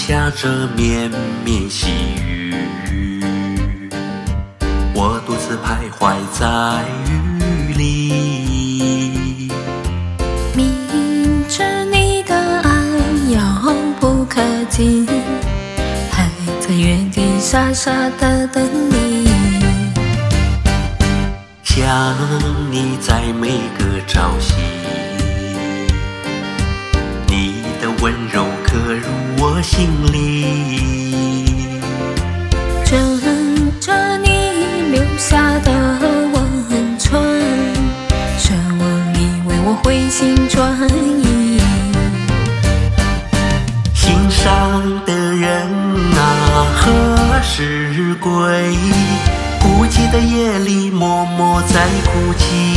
下着绵绵细雨，我独自徘徊在雨里。 明知你的爱遥不可及，还在原地傻傻的等你。 想你在每个朝夕，你的温柔刻入我心里。 枕着你留下的温存，奢望你为我回心转意。 心上的人啊，何时归？孤寂的夜里，默默在哭泣。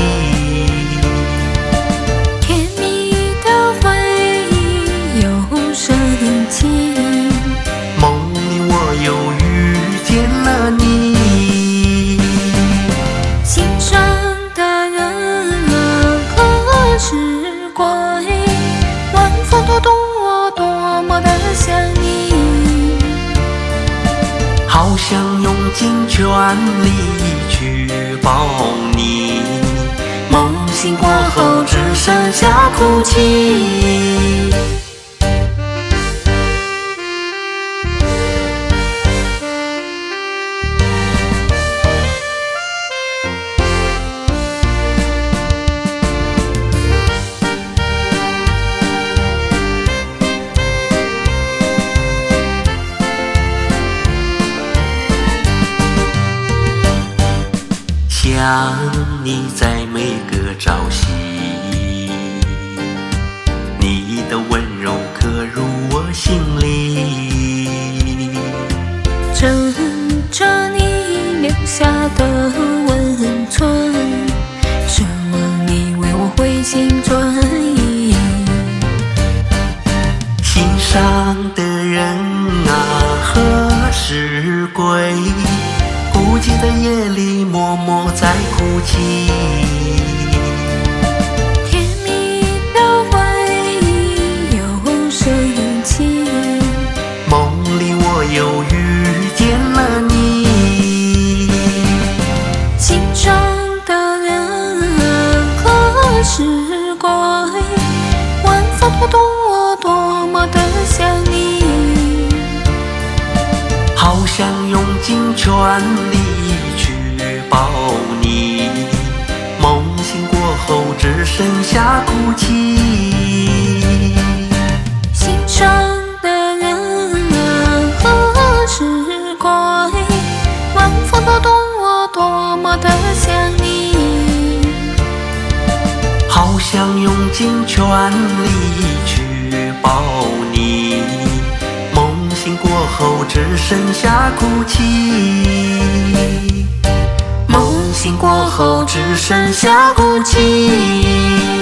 甜蜜的回忆又升起， 梦里我又遇见了你。 心上的人啊，何时归？晚风拨动我多么的想你， 好想用尽全力去抱你，梦醒过后只剩下哭泣。想你在每个朝夕，你的温柔刻入我心里。 枕着你留下的温存，奢望你为我回心转意。 心上的人啊，何时归？孤寂的夜里，默默在哭泣。 甜蜜的回忆又升起， 梦里我又遇见了你。 心上的人啊，何时归？晚风拨动我多么的想你， 好想用尽全力去抱你，梦醒过后只剩下哭泣。 心上的人啊，何时归？晚风拨动我多么的想你， 好想用尽全力去抱你，梦醒过后只剩下哭泣。梦醒过后只剩下哭泣。